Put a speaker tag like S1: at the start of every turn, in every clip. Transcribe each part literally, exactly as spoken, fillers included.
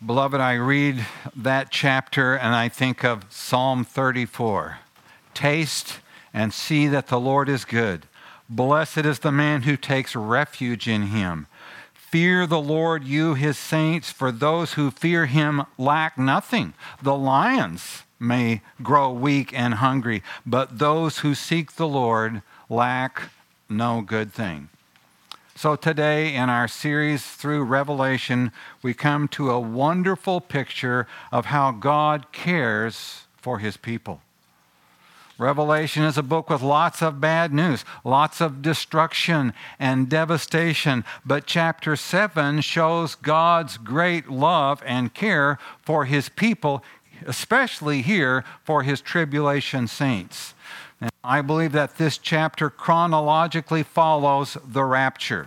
S1: Beloved, I read that chapter and I think of Psalm thirty-four. Taste and see that the Lord is good. Blessed is the man who takes refuge in him. Fear the Lord, you his saints, for those who fear him lack nothing. The lions may grow weak and hungry, but those who seek the Lord lack no good thing. So today in our series through Revelation, we come to a wonderful picture of how God cares for his people. Revelation is a book with lots of bad news, lots of destruction and devastation. But chapter seven shows God's great love and care for his people, especially here for his tribulation saints. And I believe that this chapter chronologically follows the rapture.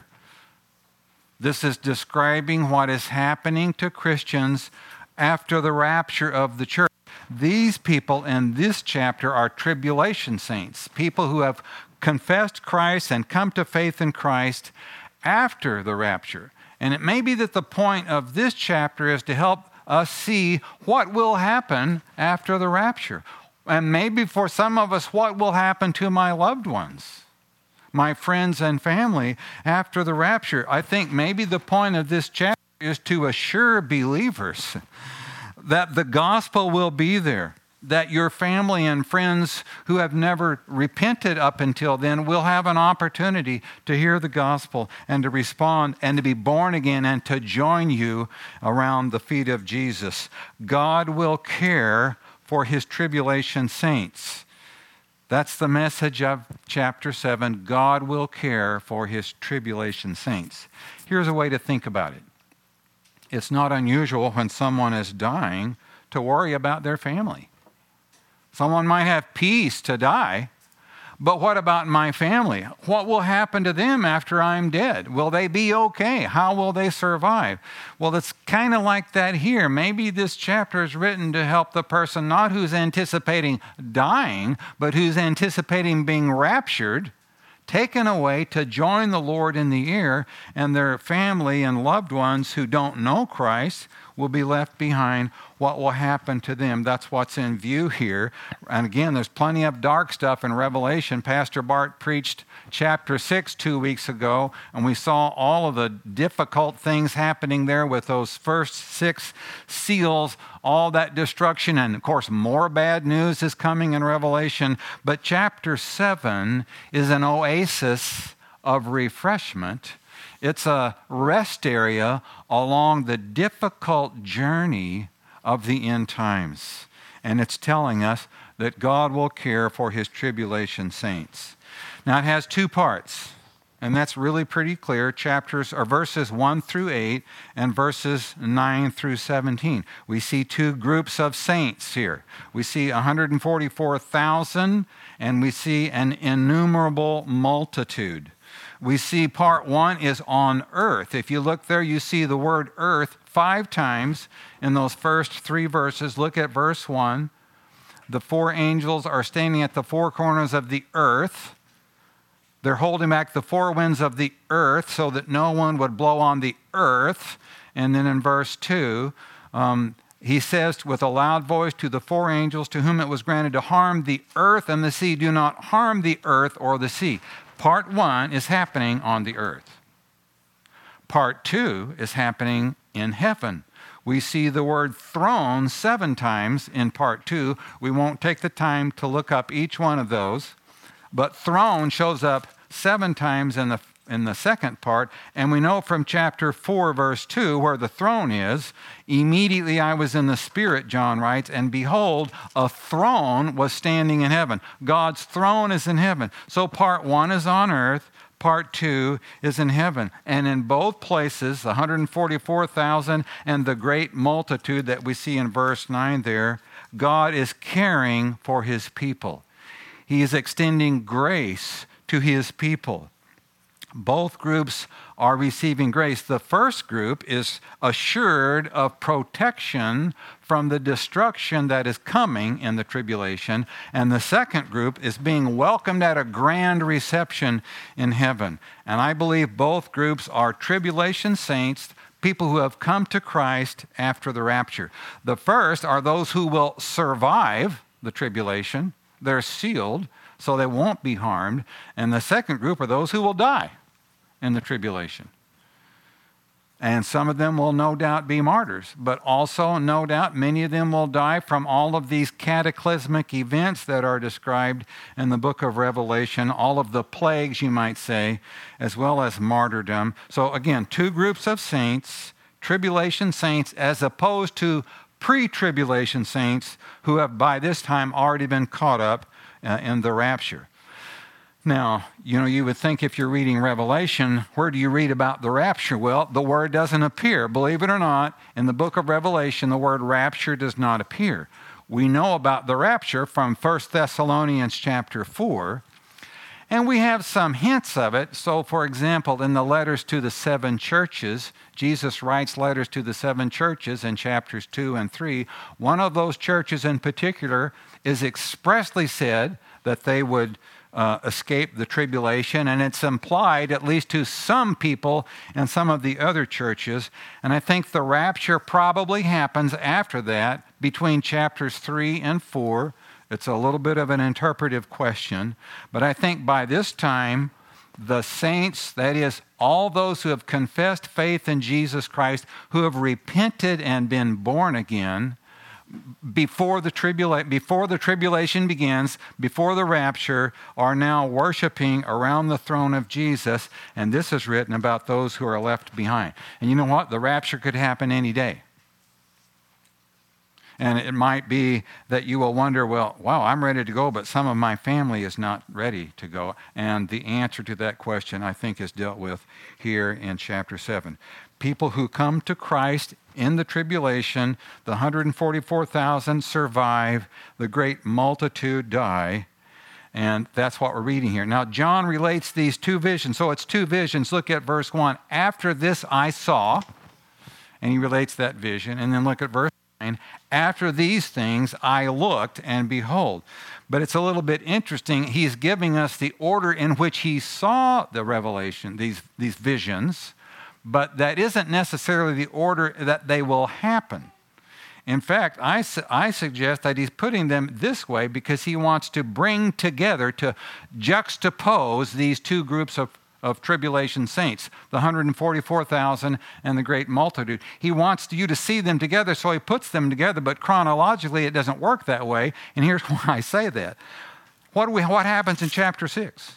S1: This is describing what is happening to Christians after the rapture of the church. These people in this chapter are tribulation saints, people who have confessed Christ and come to faith in Christ after the rapture. And it may be that the point of this chapter is to help us see what will happen after the rapture. And maybe for some of us, what will happen to my loved ones, my friends and family after the rapture. I think maybe the point of this chapter is to assure believers that the gospel will be there, that your family and friends who have never repented up until then will have an opportunity to hear the gospel and to respond and to be born again and to join you around the feet of Jesus. God will care for his tribulation saints. That's the message of chapter seven. God will care for his tribulation saints. Here's a way to think about it. It's not unusual when someone is dying to worry about their family. Someone might have peace to die, but what about my family? What will happen to them after I'm dead? Will they be okay? How will they survive? Well, it's kind of like that here. Maybe this chapter is written to help the person not who's anticipating dying, but who's anticipating being raptured, taken away to join the Lord in the air, and their family and loved ones who don't know Christ will be left behind. What will happen to them? That's what's in view here. And again, there's plenty of dark stuff in Revelation. Pastor Bart preached chapter six two weeks ago, and we saw all of the difficult things happening there with those first six seals, all that destruction, and of course more bad news is coming in Revelation. But chapter seven is an oasis of refreshment. It's a rest area along the difficult journey of the end times. And it's telling us that God will care for his tribulation saints. Now it has two parts, and that's really pretty clear. Chapters or verses one through eight and verses nine through seventeen. We see two groups of saints here. We see one hundred forty-four thousand, and we see an innumerable multitude. We see part one is on earth. If you look there, you see the word earth five times in those first three verses. Look at verse one. The four angels are standing at the four corners of the earth. They're holding back the four winds of the earth so that no one would blow on the earth. And then in verse two, um, he says with a loud voice to the four angels to whom it was granted to harm the earth and the sea, do not harm the earth or the sea. Part one is happening on the earth. Part two is happening in heaven. We see the word throne seven times in part two. We won't take the time to look up each one of those, but throne shows up seven times in the in the second part, and we know from chapter four, verse two, where the throne is. Immediately I was in the Spirit, John writes, and behold, a throne was standing in heaven. God's throne is in heaven. So part one is on earth, part two is in heaven. And in both places, the one hundred forty-four thousand and the great multitude that we see in verse nine there, God is caring for his people. He is extending grace to his people. Both groups are receiving grace. The first group is assured of protection from the destruction that is coming in the tribulation, and the second group is being welcomed at a grand reception in heaven. And I believe both groups are tribulation saints, people who have come to Christ after the rapture. The first are those who will survive the tribulation. They're sealed, so they won't be harmed. And the second group are those who will die in the tribulation. And some of them will no doubt be martyrs, but also no doubt many of them will die from all of these cataclysmic events that are described in the book of Revelation, all of the plagues, you might say, as well as martyrdom. So again, two groups of saints, tribulation saints as opposed to pre-tribulation saints who have by this time already been caught up uh, in the rapture. Now, you know, you would think if you're reading Revelation, where do you read about the rapture? Well, the word doesn't appear. Believe it or not, in the book of Revelation, the word rapture does not appear. We know about the rapture from First Thessalonians chapter four, and we have some hints of it. So, for example, in the letters to the seven churches, Jesus writes letters to the seven churches in chapters two and three. One of those churches in particular is expressly said that they would Uh, escape the tribulation, and it's implied, at least to some people in some of the other churches. And I think the rapture probably happens after that, between chapters three and four. It's a little bit of an interpretive question, but I think by this time, the saints, that is, all those who have confessed faith in Jesus Christ, who have repented and been born again, Before the, tribula- before the tribulation begins, before the rapture, are now worshiping around the throne of Jesus. And this is written about those who are left behind. And you know what? The rapture could happen any day. And it might be that you will wonder, well, wow, I'm ready to go, but some of my family is not ready to go. And the answer to that question, I think, is dealt with here in chapter seven. People who come to Christ in the tribulation, the one hundred forty-four thousand survive, the great multitude die, and that's what we're reading here. Now, John relates these two visions. So it's two visions. Look at verse one. After this I saw, and he relates that vision. And then look at verse nine. After these things I looked, and behold. But it's a little bit interesting. He's giving us the order in which he saw the revelation, these, these visions. But that isn't necessarily the order that they will happen. In fact, I, su- I suggest that he's putting them this way because he wants to bring together, to juxtapose these two groups of, of tribulation saints, the one hundred forty-four thousand and the great multitude. He wants you to see them together, so he puts them together, but chronologically it doesn't work that way, and here's why I say that. What, do we, what happens in chapter six?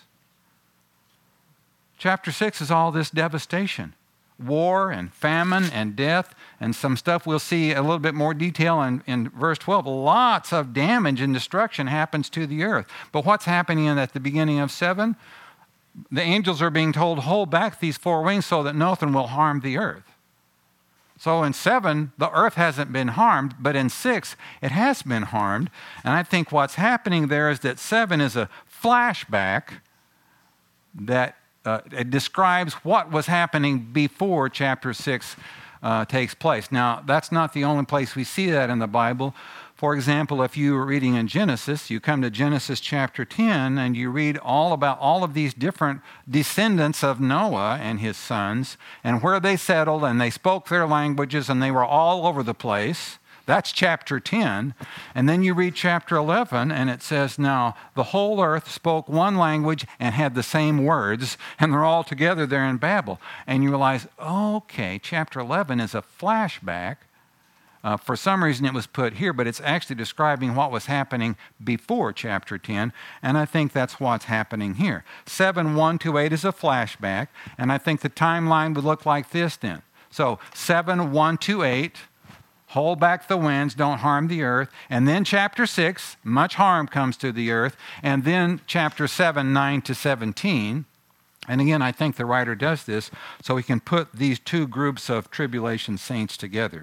S1: Chapter six is all this devastation. War and famine and death and some stuff we'll see a little bit more detail in, in verse twelve. Lots of damage and destruction happens to the earth. But what's happening at the beginning of seven? The angels are being told, hold back these four wings so that nothing will harm the earth. So in seven, the earth hasn't been harmed, but in six, it has been harmed. And I think what's happening there is that seven is a flashback that Uh, it describes what was happening before chapter six uh, takes place. Now, that's not the only place we see that in the Bible. For example, if you were reading in Genesis, you come to Genesis chapter ten, and you read all about all of these different descendants of Noah and his sons, and where they settled, and they spoke their languages, and they were all over the place. That's chapter ten. And then you read chapter eleven, and it says, now the whole earth spoke one language and had the same words, and they're all together there in Babel. And you realize, okay, chapter eleven is a flashback. Uh, for some reason it was put here, but it's actually describing what was happening before chapter ten, and I think that's what's happening here. seven, one to eight is a flashback, and I think the timeline would look like this then. So seven, one to eight, hold back the winds, don't harm the earth. And then chapter six, much harm comes to the earth. And then chapter seven, nine to seventeen. And again, I think the writer does this so he can put these two groups of tribulation saints together.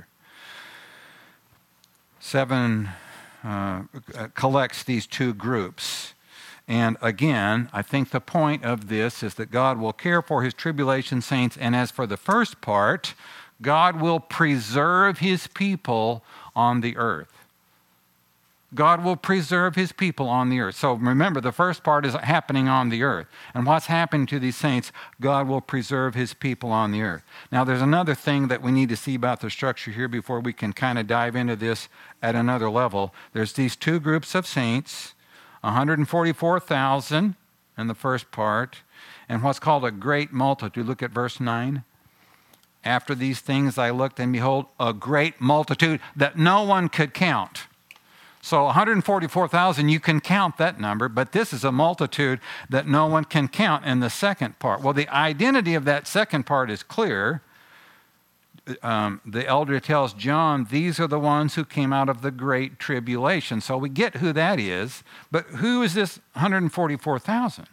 S1: Seven uh, collects these two groups. And again, I think the point of this is that God will care for his tribulation saints. And as for the first part, God will preserve his people on the earth. God will preserve his people on the earth. So remember, the first part is happening on the earth. And what's happening to these saints? God will preserve his people on the earth. Now, there's another thing that we need to see about the structure here before we can kind of dive into this at another level. There's these two groups of saints, one hundred forty-four thousand in the first part, and what's called a great multitude. Look at verse nine. After these things I looked, and behold, a great multitude that no one could count. So one hundred forty-four thousand, you can count that number, but this is a multitude that no one can count in the second part. Well, the identity of that second part is clear. Um, the elder tells John, these are the ones who came out of the great tribulation. So we get who that is, but who is this one hundred forty-four thousand?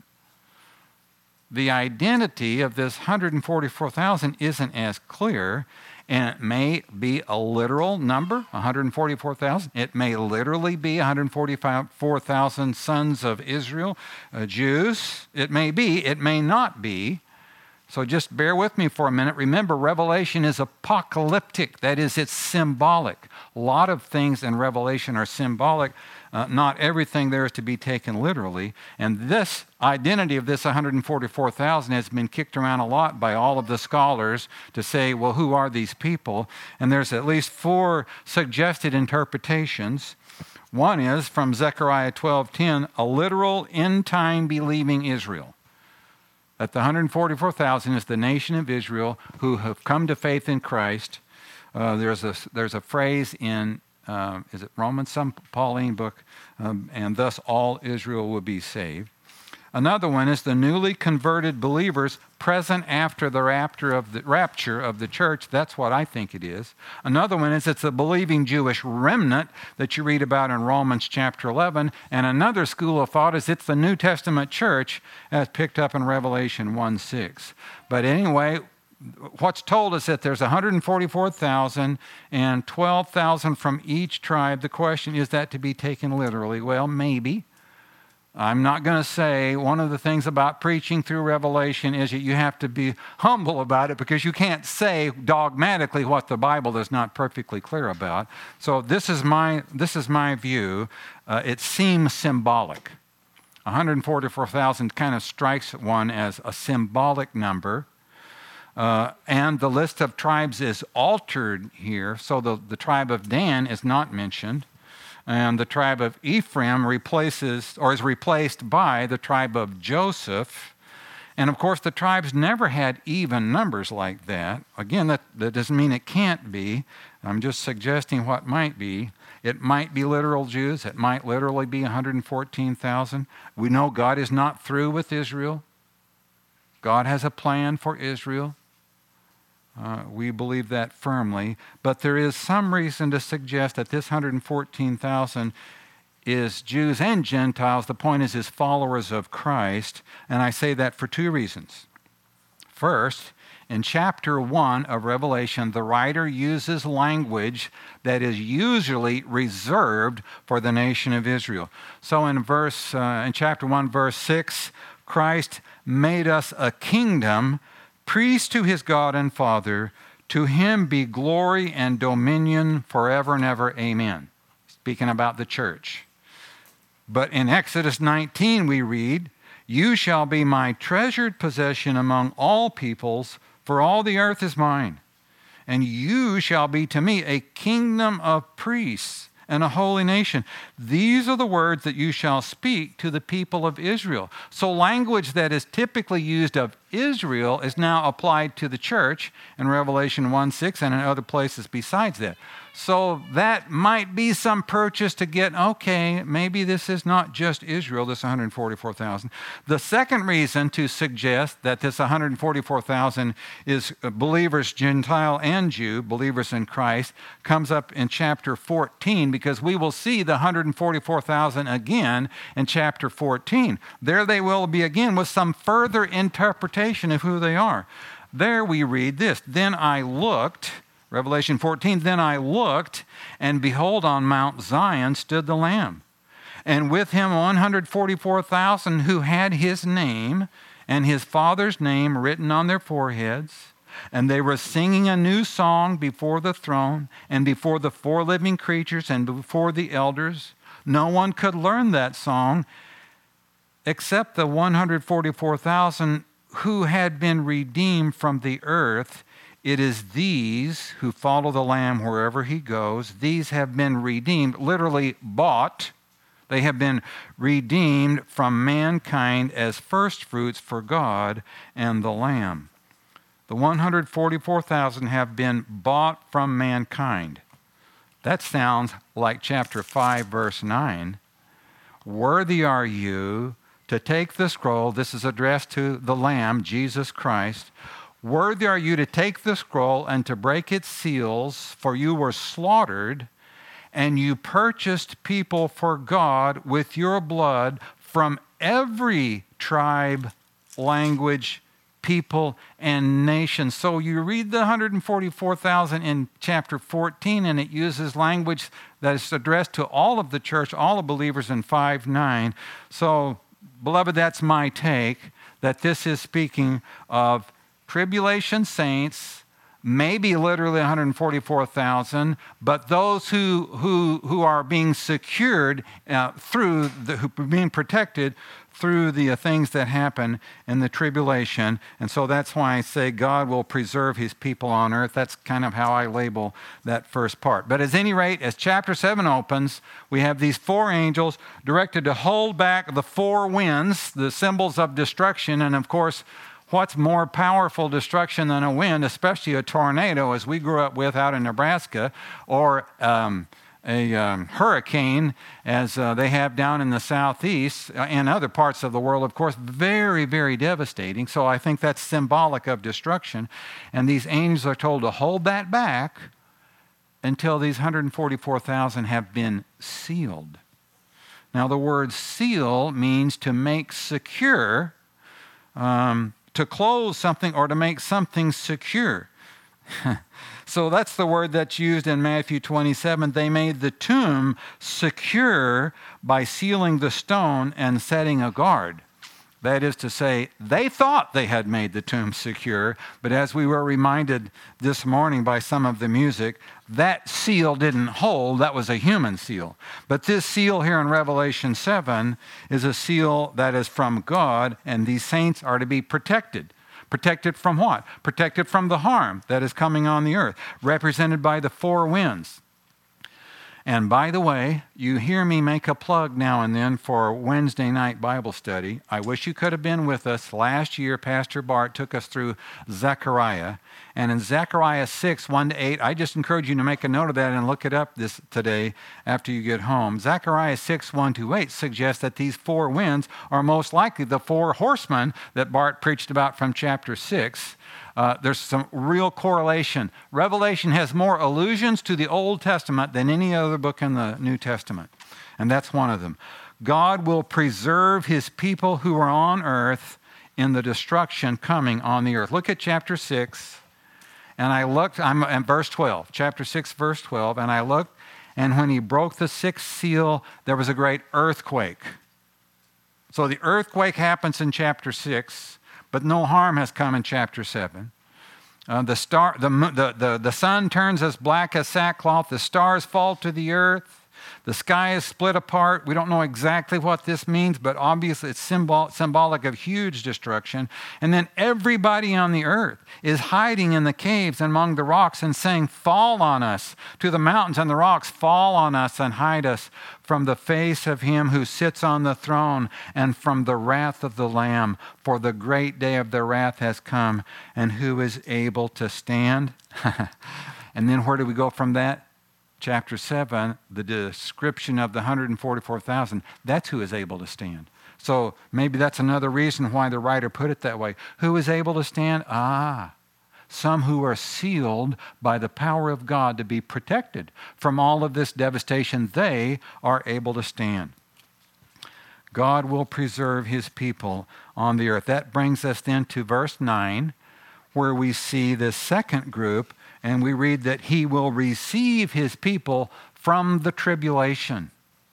S1: The identity of this one hundred forty-four thousand isn't as clear. And it may be a literal number, one hundred forty-four thousand. It may literally be one hundred forty-four thousand sons of Israel, uh, Jews. It may be, it may not be. So just bear with me for a minute. Remember, Revelation is apocalyptic. That is, it's symbolic. A lot of things in Revelation are symbolic. Uh, not everything there is to be taken literally. And this identity of this one hundred forty-four thousand has been kicked around a lot by all of the scholars to say, well, who are these people? And there's at least four suggested interpretations. One is from Zechariah twelve ten, a literal end-time believing Israel. That the one hundred forty-four thousand is the nation of Israel who have come to faith in Christ. Uh, there's a there's a phrase in Uh, is it Romans, some Pauline book, um, and thus all Israel will be saved. Another one is the newly converted believers present after the rapture of the rapture of the church. That's what I think it is. Another one is it's the believing Jewish remnant that you read about in Romans chapter eleven. And another school of thought is it's the New Testament church as picked up in Revelation one six. But anyway, what's told us that there's one hundred forty-four thousand and twelve thousand from each tribe. The question, is that to be taken literally? Well, maybe. I'm not going to say one of the things about preaching through Revelation is that you have to be humble about it because you can't say dogmatically what the Bible is not perfectly clear about. So this is my, this is my view. Uh, it seems symbolic. one hundred forty-four thousand kind of strikes one as a symbolic number. Uh, and the list of tribes is altered here. So the, the tribe of Dan is not mentioned. And the tribe of Ephraim replaces or is replaced by the tribe of Joseph. And of course, the tribes never had even numbers like that. Again, that, that doesn't mean it can't be. I'm just suggesting what might be. It might be literal Jews. It might literally be one hundred fourteen thousand. We know God is not through with Israel. God has a plan for Israel. Uh, we believe that firmly. But there is some reason to suggest that this one hundred fourteen thousand is Jews and Gentiles. The point is, is followers of Christ. And I say that for two reasons. First, in chapter one of Revelation, the writer uses language that is usually reserved for the nation of Israel. So in verse, uh, in chapter one, verse six, Christ made us a kingdom, priest to his God and Father. To him be glory and dominion forever and ever. Amen. Speaking about the church. But in Exodus nineteen we read, you shall be my treasured possession among all peoples, for all the earth is mine. And you shall be to me a kingdom of priests and a holy nation. These are the words that you shall speak to the people of Israel. So language that is typically used of Israel is now applied to the church in Revelation one six and in other places besides that. So that might be some purchase to get, okay, maybe this is not just Israel, this one hundred forty-four thousand. The second reason to suggest that this one hundred forty-four thousand is believers, Gentile and Jew, believers in Christ, comes up in chapter fourteen, because we will see the one hundred forty-four thousand again in chapter fourteen. There they will be again with some further interpretation of who they are. There we read this, then I looked, Revelation fourteen, then I looked, and behold, on Mount Zion stood the Lamb, and with him one hundred forty-four thousand who had his name and his Father's name written on their foreheads. And they were singing a new song before the throne and before the four living creatures and before the elders. No one could learn that song except the one hundred forty-four thousand who had been redeemed from the earth. It is these who follow the Lamb wherever he goes. These have been redeemed, literally bought. They have been redeemed from mankind as firstfruits for God and the Lamb. The one hundred forty-four thousand have been bought from mankind. That sounds like chapter five, verse nine. Worthy are you to take the scroll. This is addressed to the Lamb, Jesus Christ. Worthy are you to take the scroll and to break its seals, for you were slaughtered, and you purchased people for God with your blood from every tribe, language, people, and nation. So you read the one hundred forty-four thousand in chapter fourteen, and it uses language that is addressed to all of the church, all the believers in five nine. So, beloved, that's my take, that this is speaking of tribulation saints, maybe literally one hundred forty-four thousand, but those who who who are being secured uh, through the who are being protected through the uh, things that happen in the tribulation. And so that's why I say God will preserve his people on earth. That's kind of how I label that first part. But at any rate, as chapter seven opens, we have these four angels directed to hold back the four winds, the symbols of destruction. And of course, what's more powerful destruction than a wind, especially a tornado, as we grew up with out in Nebraska, or um, a um, hurricane, as uh, they have down in the southeast uh, and other parts of the world, of course, very, very devastating. So I think that's symbolic of destruction. And these angels are told to hold that back until these one hundred forty-four thousand have been sealed. Now, the word seal means to make secure, um, to close something or to make something secure. So that's the word that's used in Matthew twenty-seven. They made the tomb secure by sealing the stone and setting a guard. That is to say, they thought they had made the tomb secure, but as we were reminded this morning by some of the music, that seal didn't hold. That was a human seal. But this seal here in Revelation seven is a seal that is from God, and these saints are to be protected. Protected from what? Protected from the harm that is coming on the earth, represented by the four winds. And by the way, you hear me make a plug now and then for Wednesday night Bible study. I wish you could have been with us. Last year, Pastor Bart took us through Zechariah. And in Zechariah six, one to eight, I just encourage you to make a note of that and look it up this today after you get home. Zechariah six, one to eight suggests that these four winds are most likely the four horsemen that Bart preached about from chapter six. Uh, there's some real correlation. Revelation has more allusions to the Old Testament than any other book in the New Testament. And that's one of them. God will preserve his people who are on earth in the destruction coming on the earth. Look at chapter six. And I looked, I'm in verse twelve, chapter six, verse twelve. And I looked, and when he broke the sixth seal, there was a great earthquake. So the earthquake happens in chapter six. But no harm has come in chapter seven. Uh, the, star, the, the, the, the sun turns as black as sackcloth. The stars fall to the earth. The sky is split apart. We don't know exactly what this means, but obviously it's symbol, symbolic of huge destruction. And then everybody on the earth is hiding in the caves and among the rocks and saying, fall on us, to the mountains and the rocks, fall on us and hide us from the face of him who sits on the throne and from the wrath of the Lamb. For the great day of their wrath has come, and who is able to stand? And then where do we go from that? Chapter seven, the description of the one hundred forty-four thousand, that's who is able to stand. So maybe that's another reason why the writer put it that way. Who is able to stand? Ah, some who are sealed by the power of God to be protected from all of this devastation. They are able to stand. God will preserve his people on the earth. That brings us then to verse nine, where we see the second group. And we read that he will receive his people from the tribulation.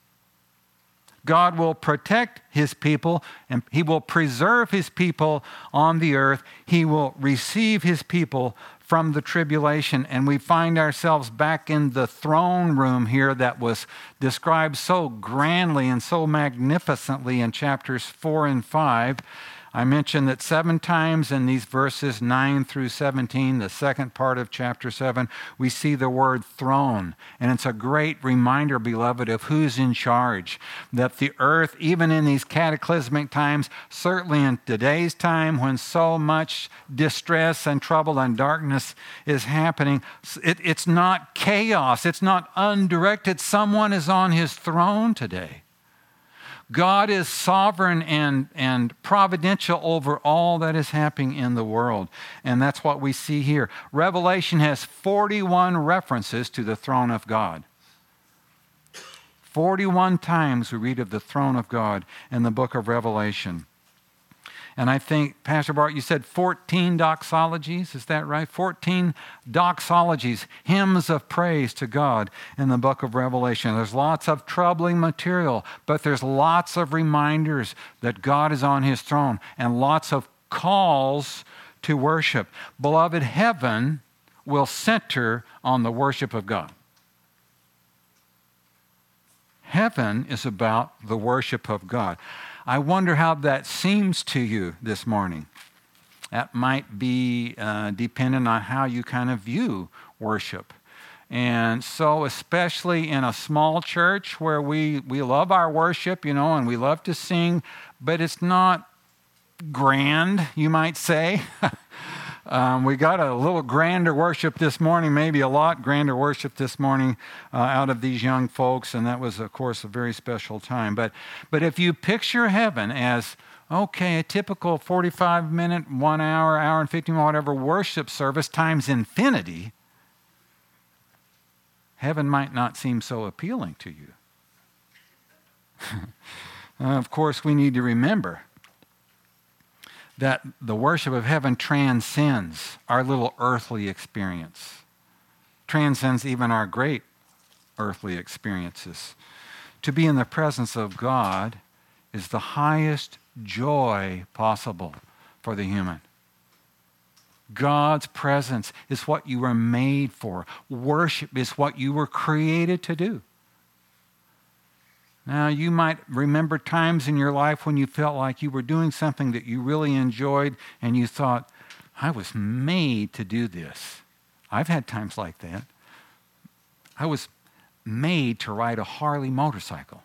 S1: God will protect his people, and he will preserve his people on the earth. He will receive his people from the tribulation, and we find ourselves back in the throne room here that was described so grandly and so magnificently in chapters four and five. I mentioned that seven times in these verses nine through seventeen, the second part of chapter seven, we see the word throne. And it's a great reminder, beloved, of who's in charge. That the earth, even in these cataclysmic times, certainly in today's time when so much distress and trouble and darkness is happening, it, it's not chaos. It's not undirected. Someone is on his throne today. God is sovereign and, and providential over all that is happening in the world. And that's what we see here. Revelation has forty-one references to the throne of God. forty-one times we read of the throne of God in the book of Revelation. And I think, Pastor Bart, you said fourteen doxologies, is that right? fourteen doxologies, hymns of praise to God in the book of Revelation. There's lots of troubling material, but there's lots of reminders that God is on his throne and lots of calls to worship. Beloved, heaven will center on the worship of God. Heaven is about the worship of God. I wonder how that seems to you this morning. That might be uh, dependent on how you kind of view worship. And so especially in a small church where we, we love our worship, you know, and we love to sing, but it's not grand, you might say. Um, we got a little grander worship this morning, maybe a lot grander worship this morning uh, out of these young folks, and that was, of course, a very special time. But, but if you picture heaven as, okay, a typical forty-five minute, one hour, hour and fifteen, whatever worship service times infinity, heaven might not seem so appealing to you. uh, of course, we need to remember that the worship of heaven transcends our little earthly experience, transcends even our great earthly experiences. To be in the presence of God is the highest joy possible for the human. God's presence is what you were made for. Worship is what you were created to do. Now, you might remember times in your life when you felt like you were doing something that you really enjoyed and you thought, I was made to do this. I've had times like that. I was made to ride a Harley motorcycle.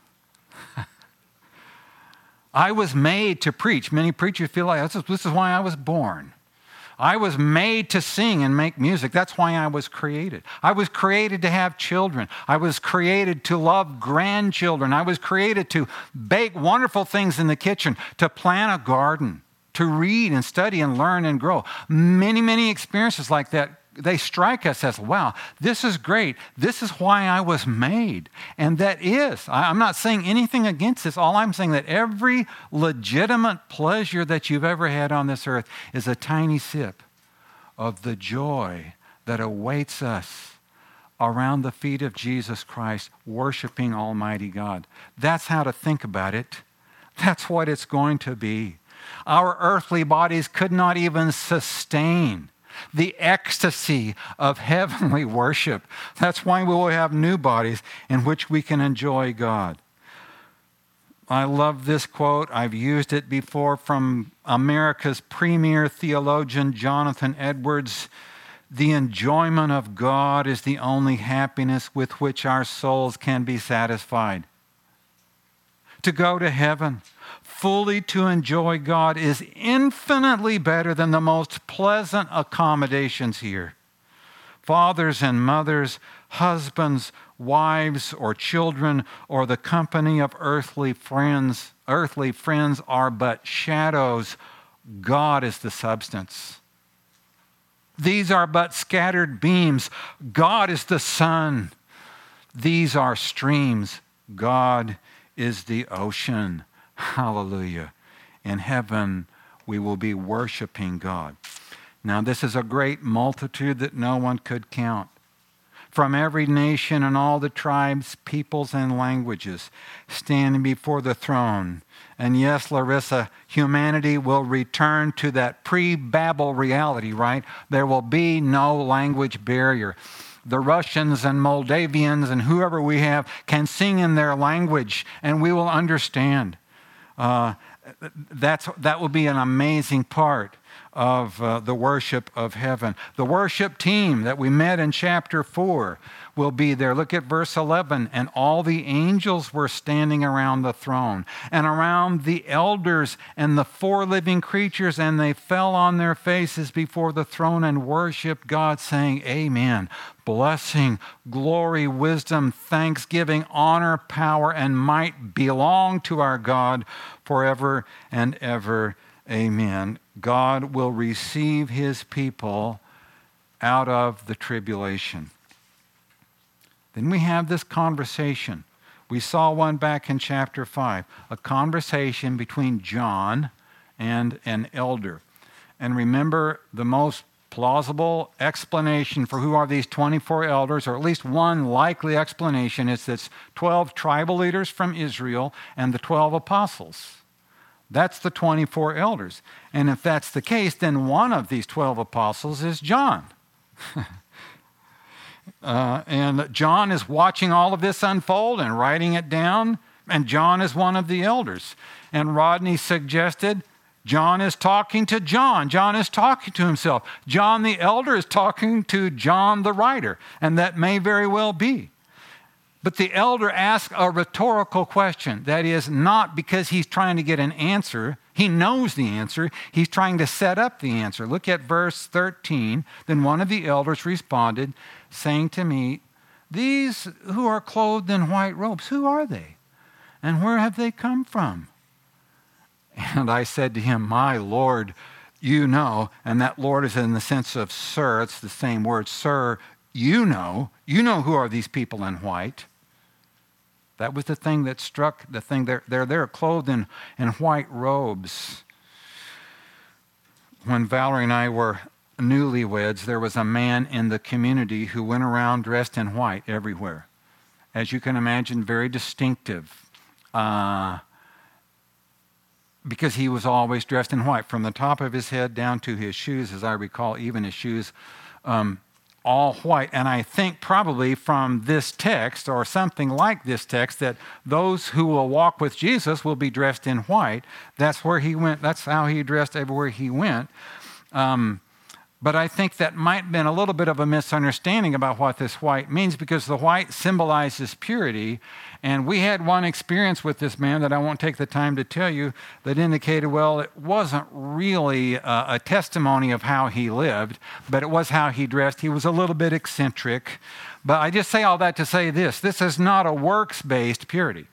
S1: I was made to preach. Many preachers feel like this is, this is why I was born. I was made to sing and make music. That's why I was created. I was created to have children. I was created to love grandchildren. I was created to bake wonderful things in the kitchen, to plant a garden, to read and study and learn and grow. Many, many experiences like that, they strike us as, wow, this is great. This is why I was made. And that is, I'm not saying anything against this. All I'm saying that every legitimate pleasure that you've ever had on this earth is a tiny sip of the joy that awaits us around the feet of Jesus Christ, worshiping Almighty God. That's how to think about it. That's what it's going to be. Our earthly bodies could not even sustain the ecstasy of heavenly worship. That's why we will have new bodies in which we can enjoy God. I love this quote. I've used it before from America's premier theologian, Jonathan Edwards. The enjoyment of God is the only happiness with which our souls can be satisfied. To go to heaven, fully to enjoy God, is infinitely better than the most pleasant accommodations here. Fathers and mothers, husbands, wives, or children, or the company of earthly friends, earthly friends are but shadows. God is the substance. These are but scattered beams. God is the sun. These are streams. God is the ocean. Hallelujah. In heaven, we will be worshiping God. Now, this is a great multitude that no one could count. from every nation and all the tribes, peoples, and languages standing before the throne. And yes, Larissa, humanity will return to that pre-Babel reality, right? There will be no language barrier. The Russians and Moldavians and whoever we have can sing in their language, and we will understand. Uh, that's, that will be an amazing part of uh, the worship of heaven. The worship team that we met in chapter four will be there. Look at verse eleven. And all the angels were standing around the throne and around the elders and the four living creatures, and they fell on their faces before the throne and worshiped God, saying, Amen. Blessing, glory, wisdom, thanksgiving, honor, power, and might belong to our God forever and ever. Amen. God will receive his people out of the tribulation. Then we have this conversation. We saw one back in chapter five, a conversation between John and an elder. And remember, the most plausible explanation for who are these twenty-four elders, or at least one likely explanation, is that twelve tribal leaders from Israel and the twelve apostles. That's the twenty-four elders. And if that's the case, then one of these twelve apostles is John. uh, and John is watching all of this unfold and writing it down, and John is one of the elders. And Rodney suggested John is talking to John. John is talking to himself. John the elder is talking to John the writer, and that may very well be. But the elder asks a rhetorical question. That is, not because he's trying to get an answer. He knows the answer. He's trying to set up the answer. Look at verse thirteen. Then one of the elders responded, saying to me, These who are clothed in white robes, who are they? And where have they come from? And I said to him, My Lord, you know. And that Lord is in the sense of sir. It's the same word, sir. You know. You know who are these people in white. That was the thing that struck, the thing, they're, they're, they're clothed in, in white robes. When Valerie and I were newlyweds, there was a man in the community who went around dressed in white everywhere. As you can imagine, very distinctive. Uh, because he was always dressed in white, from the top of his head down to his shoes, as I recall, even his shoes, um, all white. And I think probably from this text, or something like this text, that those who will walk with Jesus will be dressed in white. That's where he went. That's how he dressed everywhere he went. Um, but I think that might have been a little bit of a misunderstanding about what this white means, because the white symbolizes purity. And we had one experience with this man that I won't take the time to tell you that indicated, well, it wasn't really a, a testimony of how he lived, but it was how he dressed. He was a little bit eccentric. But I just say all that to say this. This is not a works-based purity.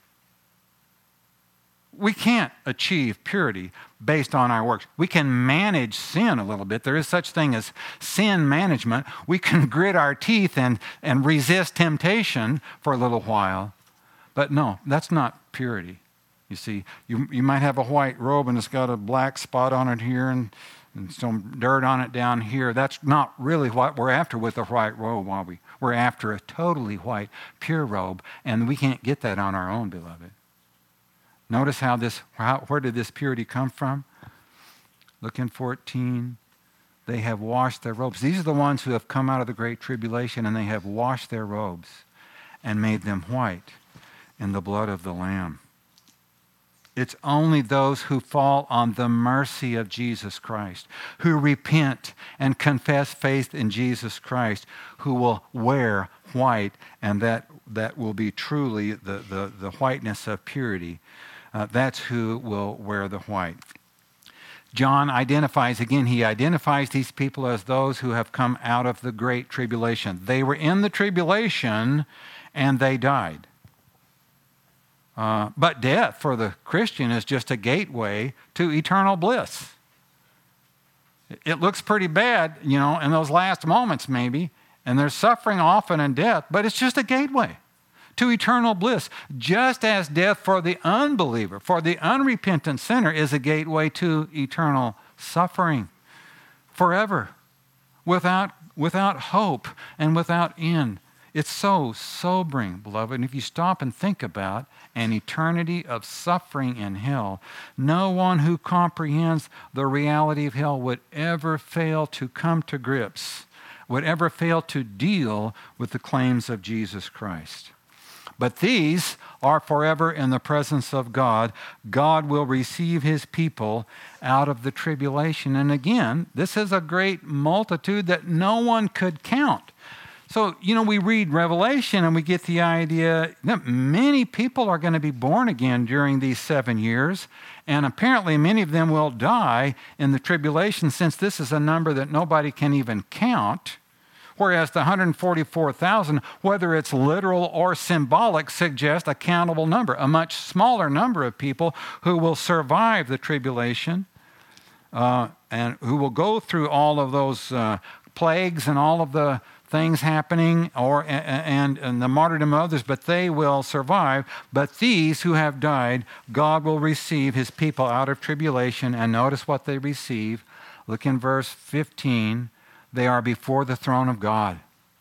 S1: We can't achieve purity based on our works. We can manage sin a little bit. There is such thing as sin management. We can grit our teeth and, and resist temptation for a little while. But no, that's not purity. You see, you, you might have a white robe and it's got a black spot on it here and, and some dirt on it down here. That's not really what we're after with a white robe, are we? We're after a totally white, pure robe, and we can't get that on our own, beloved. Notice how this, how, where did this purity come from? Look in fourteen. They have washed their robes. These are the ones who have come out of the great tribulation, and they have washed their robes and made them white in the blood of the Lamb. It's only those who fall on the mercy of Jesus Christ, who repent and confess faith in Jesus Christ, who will wear white, and that, that will be truly the, the, the whiteness of purity. Uh, that's who will wear the white. John identifies, again, he identifies these people as those who have come out of the great tribulation. They were in the tribulation and they died. Uh, but death for the Christian is just a gateway to eternal bliss. It looks pretty bad, you know, in those last moments maybe, and there's suffering often in death, but it's just a gateway to eternal bliss, just as death for the unbeliever, for the unrepentant sinner, is a gateway to eternal suffering forever, without, without hope and without end. It's so sobering, beloved. And if you stop and think about an eternity of suffering in hell, no one who comprehends the reality of hell would ever fail to come to grips, would ever fail to deal with the claims of Jesus Christ. But these are forever in the presence of God. God will receive his people out of the tribulation. And again, this is a great multitude that no one could count. So, you know, we read Revelation and we get the idea that many people are going to be born again during these seven years. And apparently many of them will die in the tribulation, since this is a number that nobody can even count. Whereas the one hundred forty-four thousand, whether it's literal or symbolic, suggests a countable number, a much smaller number of people who will survive the tribulation uh, and who will go through all of those uh, plagues and all of the things happening, or and, and the martyrdom of others, but they will survive. But these who have died, God will receive his people out of tribulation. And notice what they receive. Look in verse fifteen. They are before the throne of God.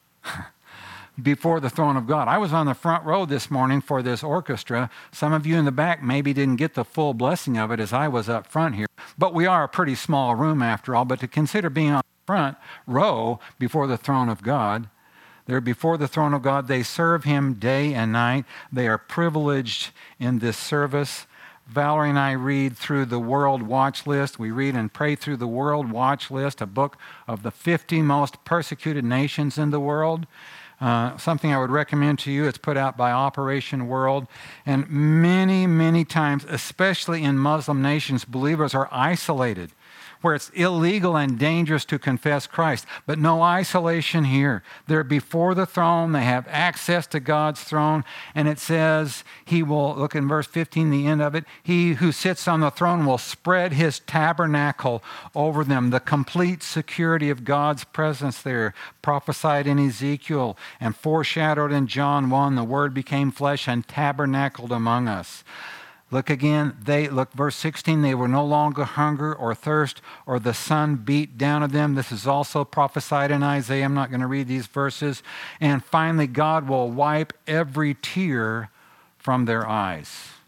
S1: Before the throne of God. I was on the front row this morning for this orchestra. Some of you in the back maybe didn't get the full blessing of it as I was up front here. But we are a pretty small room after all. But to consider being on the front row before the throne of God, they're before the throne of God. They serve him day and night. They are privileged in this service. Valerie and I read through the World Watch List. We read and pray through the World Watch List, a book of the fifty most persecuted nations in the world. Uh, something I would recommend to you. It's put out by Operation World. And many, many times, especially in Muslim nations, believers are isolated, where it's illegal and dangerous to confess Christ. But no isolation here. They're before the throne. They have access to God's throne. And it says, he will, look in verse fifteen, the end of it, he who sits on the throne will spread his tabernacle over them. The complete security of God's presence there, prophesied in Ezekiel and foreshadowed in John one. The Word became flesh and tabernacled among us. Look again, they look verse sixteen, they were no longer hunger or thirst, or the sun beat down on them. This is also prophesied in Isaiah. I'm not going to read these verses. And finally, God will wipe every tear from their eyes.